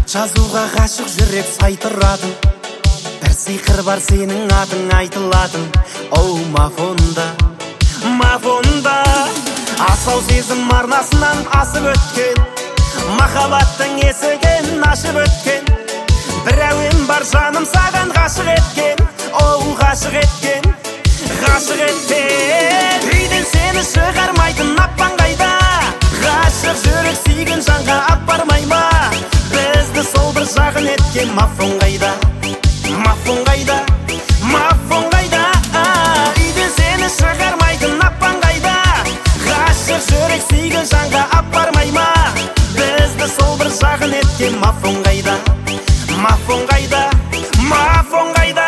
жазуға ғашық жүрек сай тұратын, бір сиқыр бар сенің атың айтылатын. Оу Мафонда, Мафонда, асау сезім арнасынан асып өткен, махаббаттың есігін ашып өткен. Бір әуен бар жаным саған ғашық еткен, оу ғашық еткен, ғашық еткен. Үйден сені шығармайтын аппан қайда, ғашық жүрек сүйген жанға апармай ма? Бізді сол бір жағын еткен Мафон қайда, Мафон қайда, Мафон қайда? Үйден сені шығармайтын аппан қайда, ғашық жүрек сүйген жанға апармай ма? Бізді сол бір жағын еткен Мафон қайда, Мафон қайда, Мафон қайда?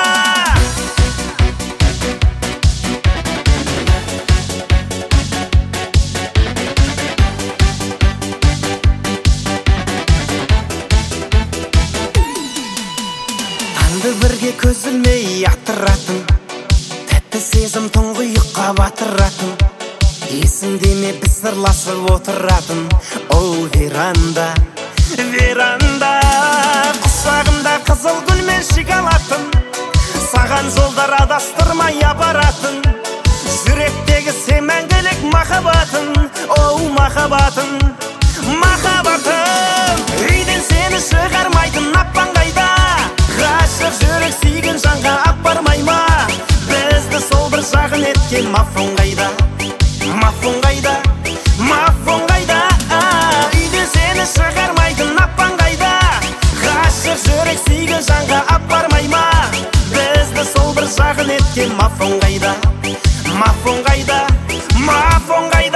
Таңды бірге көз ілмей атыратын, тәтті сезім тұңғиыққа батыратын. Есіңде ме біз сырласып отыратын, оу веранда, веранда. Құшағымда қызыл гүл мен шоколадтың, саған жолдар адастырмай апаратын. Жүректегі сен мәңгілік махаббатым, оу махаббатым, махаббатым. Үйден сені шығармайтын аппан қайда, ғашық жүрек сүйген жанға апармай ма? Бізді сол бір жағын еткен Мафон қайда, Мафон қайда, Мафон қайда? Үйден сені шығармайтын аппан қайда, ғашық жүрек сүйген жанға апармай ма? Бізді сол бір жағын еткен Мафон қайда, Мафон қайда, Мафон қайда?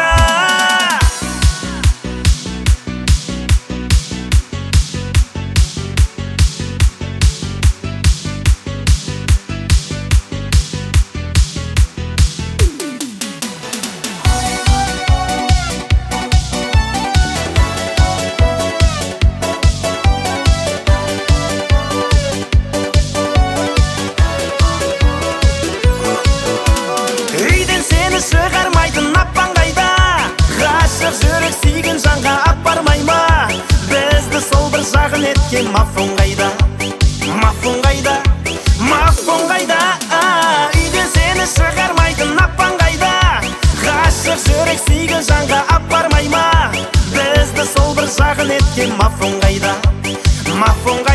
Шығармайтын аппан қайда, ғашық жүрек сүйген жанға апармай ма? Бізді сол бір жағын еткен Мафон қайда, Мафон қайда, Мафон қайда? Үйден сені шығармайтын аппан қайда, ғашық жүрек сүйген жанға апармай ма? Бізді сол бір жағын еткен Мафон қайда, Мафон